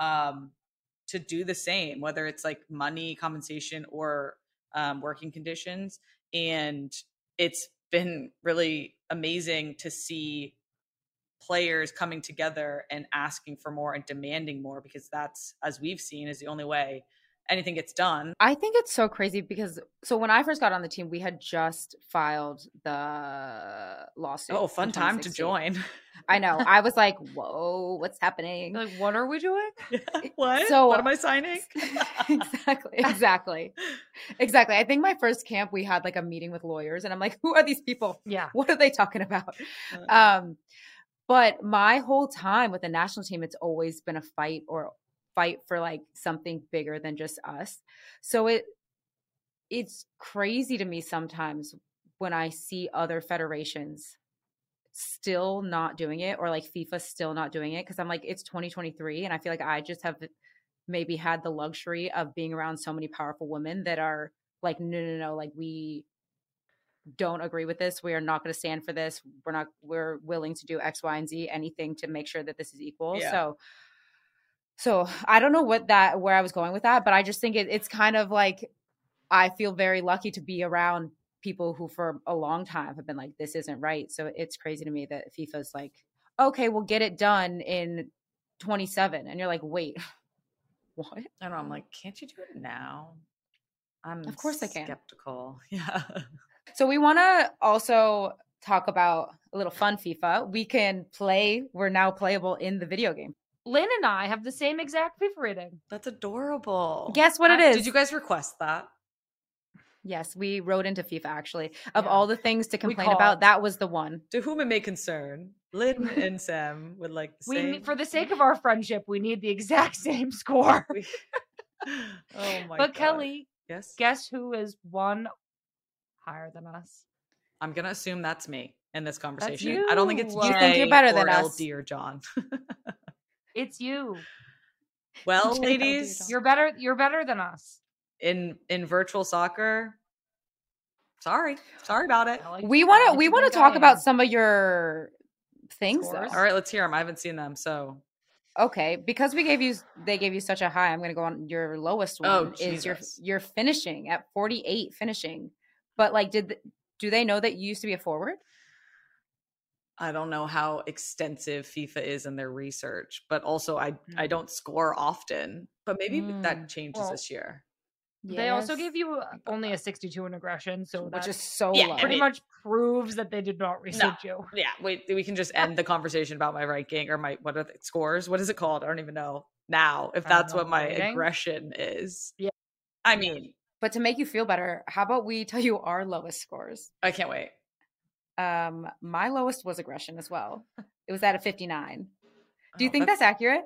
to do the same, whether it's like money, compensation, or working conditions. And it's been really amazing to see players coming together and asking for more and demanding more, because that's, as we've seen, is the only way anything gets done. I think it's so crazy because when I first got on the team, we had just filed the lawsuit. Oh, fun time to join. I know. I was like, whoa, what's happening? Like, what are we doing? Yeah. What? So, what am I signing? Exactly. I think my first camp, we had like a meeting with lawyers and I'm like, who are these people? Yeah. What are they talking about? But my whole time with the national team, it's always been a fight for like something bigger than just us. So it's crazy to me sometimes when I see other federations still not doing it, or like FIFA still not doing it, because I'm like, it's 2023 and I feel like I just have maybe had the luxury of being around so many powerful women that are like, no, like, we don't agree with this, we are not going to stand for this, we're willing to do X, Y, and Z, anything to make sure that this is equal. Yeah. So I don't know where I was going with that, but I just think it's kind of like, I feel very lucky to be around people who for a long time have been like, this isn't right. So it's crazy to me that FIFA's like, okay, we'll get it done in 27. And you're like, wait, what? I know. I'm like, can't you do it now? Of course I can. Skeptical. Yeah. So we want to also talk about a little fun FIFA. We're now playable in the video game. Lynn and I have the same exact FIFA rating. That's adorable. Guess what it is? Did you guys request that? Yes, we wrote into FIFA, actually. Of all the things to complain about, that was the one. To whom it may concern, Lynn and Sam would like the same. For the sake of our friendship, we need the exact same score. Oh my God. But Kelly, yes, guess who is one higher than us? I'm going to assume that's me in this conversation. That's you. I don't think it's you think you're better than us. LD or John. It's you. Well, ladies, you're better than us. in virtual soccer, sorry about it. We want to talk about some of your things though. All right, let's hear them. I haven't seen them, so okay, because they gave you such a high. I'm going to go on your lowest one. Is your finishing at 48 finishing, but like, do they know that you used to be a forward? I don't know how extensive FIFA is in their research, but also I don't score often. But maybe that changes this year. Yes. They also gave you only a 62 in aggression, so which is so low. Pretty much proves that they did not research you. Yeah, we can just end the conversation about my ranking or my what are the scores? What is it called? I don't even know now if that's what my aggression is. Yeah, I mean, but to make you feel better, how about we tell you our lowest scores? I can't wait. My lowest was aggression as well. It was at a 59. Do you think that's accurate?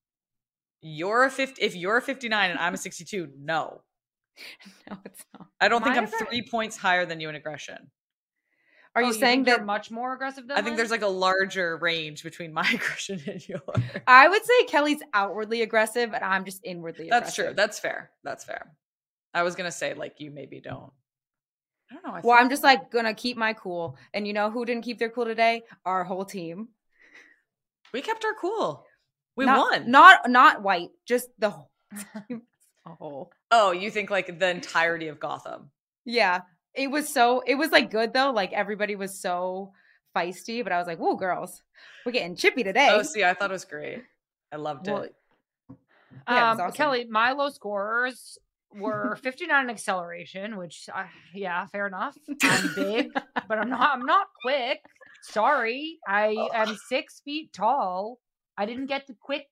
If you're a 59 and I'm a 62, no. No, it's not. I don't think I'm 3 points higher than you in aggression. Are you saying that you're much more aggressive than I think there's like a larger range between my aggression and yours. I would say Kelly's outwardly aggressive and I'm just inwardly aggressive. That's true. That's fair. I was going to say like you maybe don't. I don't know. Well, I'm just like going to keep my cool. And you know who didn't keep their cool today? Our whole team. We kept our cool. We won. Not white, just the whole team. Oh, you think like the entirety of Gotham? Yeah. It was like good though. Like everybody was so feisty, but I was like, whoa, girls, we're getting chippy today. Oh, see, I thought it was great. I loved it. Yeah, it was awesome. Kelly, my low scorers were 59 in acceleration, which fair enough. I'm big, but I'm not quick. Sorry. I am 6 feet tall. I didn't get the quick.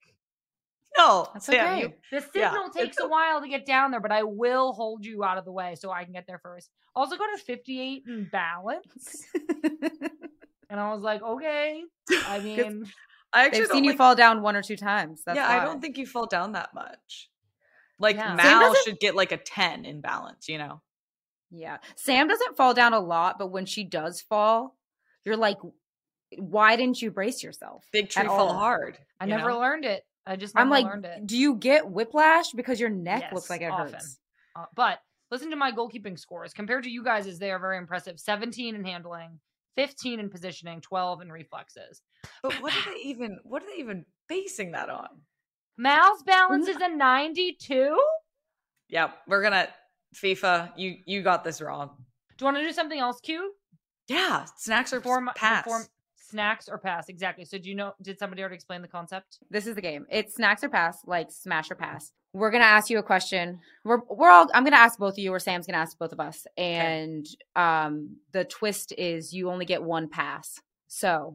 No, that's okay. The signal takes a while to get down there, but I will hold you out of the way so I can get there first. Also got a 58 in balance. And I was like, okay. I mean, they've seen you fall down 1 or 2 times. That's why. I don't think you fall down that much. Like Mal should get like a 10 in balance, you know? Yeah. Sam doesn't fall down a lot, but when she does fall, you're like, why didn't you brace yourself? Big tree fall hard. I never learned it. I just never learned it. Do you get whiplash because your neck looks like it hurts? But listen to my goalkeeping scores. Compared to you guys, they are very impressive. 17 in handling, 15 in positioning, 12 in reflexes. But what are they even basing that on? Mal's balance is a 92? Yeah, we're gonna FIFA. You got this wrong. Do you want to do something else cute? Yeah, snacks or pass. Snacks or pass, exactly. So did somebody already explain the concept? This is the game. It's snacks or pass, like smash or pass. We're going to ask you a question. I'm going to ask both of you, or Sam's going to ask both of us. And the twist is you only get 1 pass. So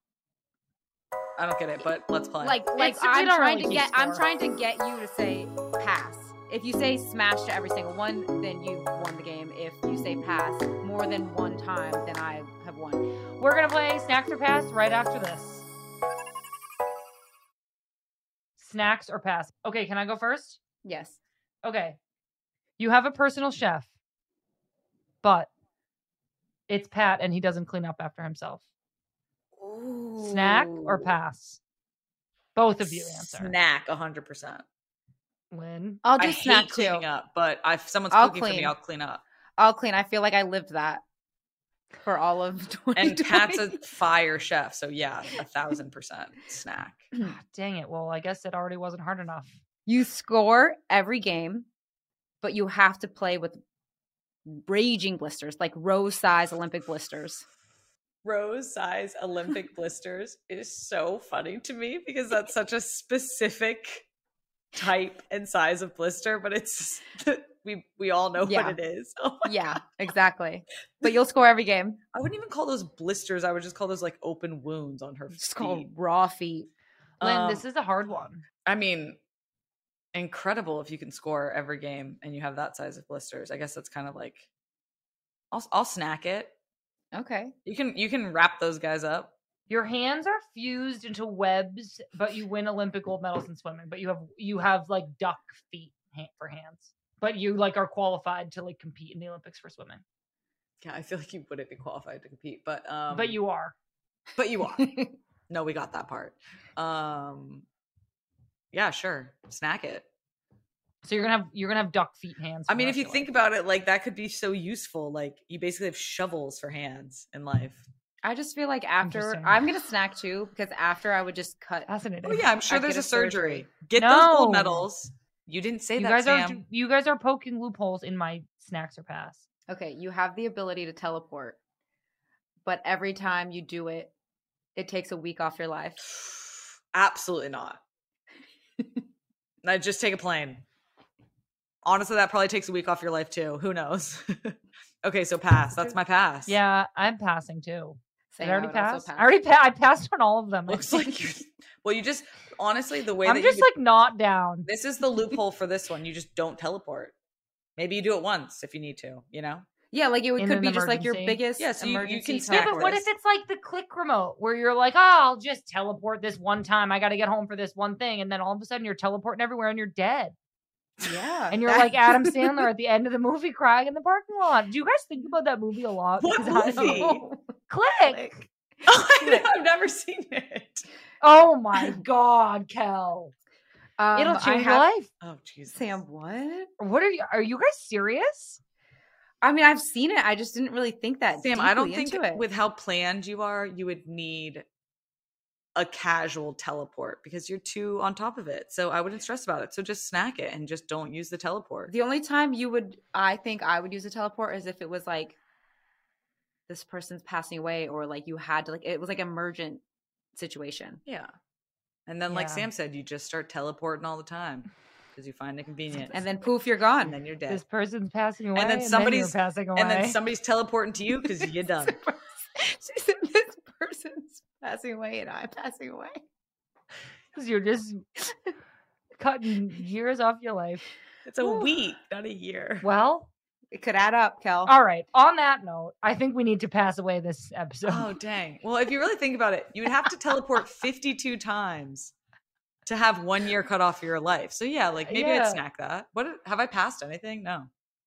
I don't get it, but let's play. I'm trying to get you to say pass. If you say smash to every single one, then you've won the game. If you say pass more than 1 time, then I have won. We're going to play Snacks or Pass right after this. Snacks or pass. Okay, can I go first? Yes. Okay. You have a personal chef, but it's Pat and he doesn't clean up after himself. Ooh. Snack or pass? Both of you answer. Snack, 100%. Lynn? I'll do snack hate cleaning up, but if someone's cooking for me, I'll clean up. I'll clean. I feel like I lived that for all of 2020. And Pat's a fire chef, so yeah, 1,000% snack. Dang it. Well, I guess it already wasn't hard enough. You score every game, but you have to play with raging blisters, like rose-size Olympic blisters. Rose-size Olympic blisters is so funny to me because that's such a specific type and size of blister, but it's we all know what it is. Oh God. Exactly. But you'll score every game. I wouldn't even call those blisters. I would just call those like open wounds on her feet. It's called raw feet. Lynn, this is a hard one. I mean, incredible if you can score every game and you have that size of blisters. I guess that's kind of like I'll snack it. Okay. You can wrap those guys up. Your hands are fused into webs, but you win Olympic gold medals in swimming. But you have like duck feet for hands. But you like are qualified to like compete in the Olympics for swimming. Yeah, I feel like you wouldn't be qualified to compete, but you are. But you are. No, we got that part. Yeah, sure. Snack it. So you're gonna have duck feet hands. I mean, if you think about it, like that could be so useful. Like you basically have shovels for hands in life. I just feel like after I'm gonna snack too, because after I would just cut. Fascinating. Oh yeah, I'm sure there's a surgery. Get No. those gold medals. You didn't say that, Sam. You guys are poking loopholes in my snacks or pass. Okay, you have the ability to teleport, but every time you do it, it takes a week off your life. Absolutely not. I just take a plane. Honestly, that probably takes a week off your life too. Who knows? Okay, so pass. That's my pass. Yeah, I'm passing too. Did I already pass? Pass. I passed on all of them. Looks like you're... Well, you just honestly the way I'm that just like not down. This is the loophole for this one. You just don't teleport. Maybe you do it once if you need to. You know? Yeah, like it could be just like your emergency. biggest Yeah, so you emergency. can Yeah, but what if it's like the click remote where you're like, oh, I'll just teleport this one time. I got to get home for this one thing. And then all of a sudden you're teleporting everywhere and you're dead. Yeah. And you're like Adam Sandler at the end of the movie crying in the parking lot. Do you guys think about that movie a lot? What Because movie? Click. Oh, I've never seen it. Oh my God, Kel. It'll change your life. Oh, Jesus. Sam, what? What are you guys serious? I mean, I've seen it. I just didn't really think that. Sam, I don't think into it. with how planned you are, you would need a casual teleport because you're too on top of it. So I wouldn't stress about it. So just snack it and just don't use the teleport. The only time I think I would use a teleport is if it was like this person's passing away or like you had to it was like emergent situation. Yeah. And then like Sam said, you just start teleporting all the time because you find it convenient. And then poof, you're gone. And then you're dead. This person's passing away. And then you're passing away. And then somebody's teleporting to you because you're done. She said this person's passing away and I'm passing away. Because you're just cutting years off your life. It's a week, not a year. Well, it could add up, Kel. All right. On that note, I think we need to pass away this episode. Oh, dang. Well, if you really think about it, you would have to teleport 52 times to have 1 year cut off your life. So yeah, like maybe I'd snack that. Have I passed anything? No.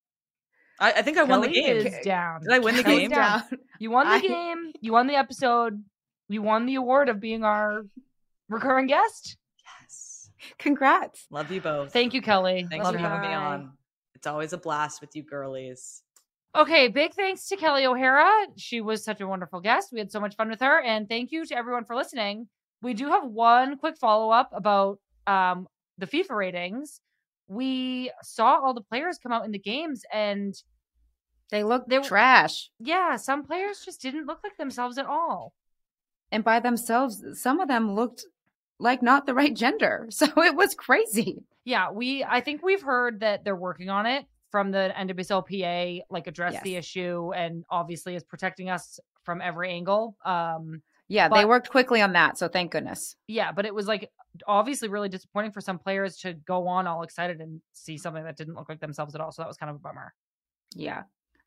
I think I won the game. Is down. Did I win the game? Down. You won the game. You won the episode. You won the award of being our recurring guest. Yes. Congrats. Love you both. Thank you, Kelly. Thanks for having me on. It's always a blast with you girlies. Okay, big thanks to Kelly O'Hara. She was such a wonderful guest. We had so much fun with her. And thank you to everyone for listening. We do have one quick follow-up about the FIFA ratings. We saw all the players come out in the games and they looked trash. Yeah, some players just didn't look like themselves at all. And by themselves, some of them looked like not the right gender. So it was crazy. Yeah, I think we've heard that they're working on it from the NWSLPA, like address the issue and obviously is protecting us from every angle. They worked quickly on that. So thank goodness. Yeah, but it was like obviously really disappointing for some players to go on all excited and see something that didn't look like themselves at all. So that was kind of a bummer. Yeah.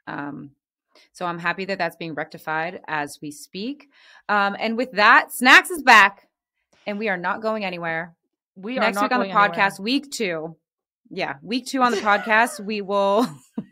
So I'm happy that that's being rectified as we speak. And with that, Snacks is back and we are not going anywhere. Next week on the podcast, week 2. Yeah, week 2 on the podcast, we will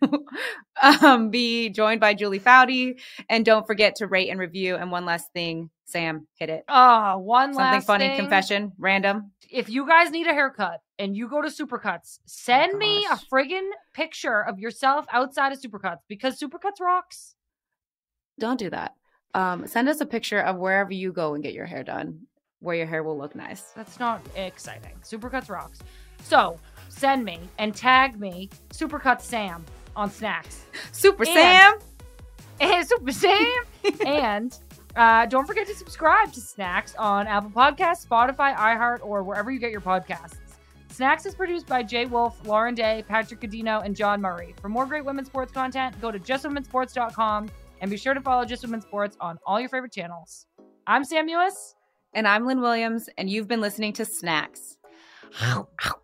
be joined by Julie Foudy. And don't forget to rate and review. And one last thing, Sam, hit it. Something funny, thing. confession, random. If you guys need a haircut and you go to Supercuts, send me a friggin' picture of yourself outside of Supercuts because Supercuts rocks. Don't do that. Send us a picture of wherever you go and get your hair done, where your hair will look nice. That's not exciting. Supercuts rocks. So send me and tag me Supercuts Sam on Snacks. Sam. And Super Sam. And don't forget to subscribe to Snacks on Apple Podcasts, Spotify, iHeart, or wherever you get your podcasts. Snacks is produced by Jay Wolf, Lauren Day, Patrick Cadino, and John Murray. For more great women's sports content, go to justwomensports.com and be sure to follow Just Women's Sports on all your favorite channels. I'm Sam Mewis. And I'm Lynn Williams, and you've been listening to Snacks. Ow, ow.